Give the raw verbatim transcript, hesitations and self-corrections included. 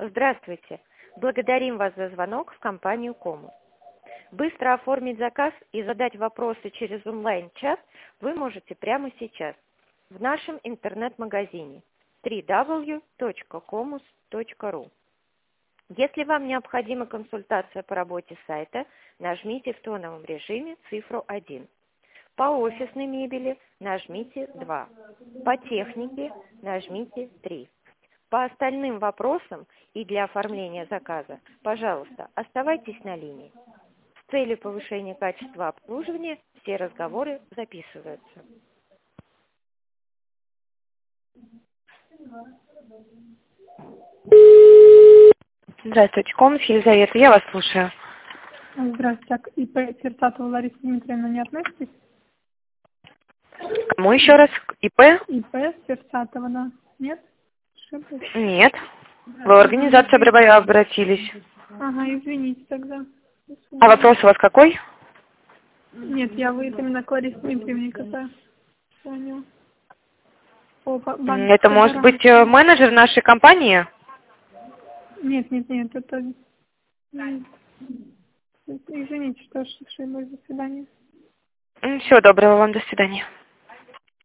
Здравствуйте. Благодарим вас за звонок в компанию Комус. Быстро оформить заказ и задать вопросы через онлайн-чат вы можете прямо сейчас в нашем интернет-магазине дабл ю дабл ю дабл ю точка комус точка ру. Если вам необходима консультация по работе сайта, нажмите в тоновом режиме цифру один. По офисной мебели нажмите два. По технике нажмите три. По остальным вопросам и для оформления заказа, пожалуйста, оставайтесь на линии. С целью повышения качества обслуживания все разговоры записываются. Здравствуйте, Комус, Елизавета, я вас слушаю. Здравствуйте, так ИП Ферсатова Лариса Дмитриевна не относитесь? Кому еще раз? ИП? ИП Ферсатова, да. Нет? Ошиблась? Нет. В организацию обра- обратились. Ага, извините тогда. А вопрос у вас какой? Нет, я вы именно к Ларисе Дмитриевне когда звоню. О, ба- банк Это может Сбербанк. быть э, менеджер нашей компании? Нет, нет, нет, это... м, Извините, что ошиблась. До свидания. Всего доброго вам, до свидания.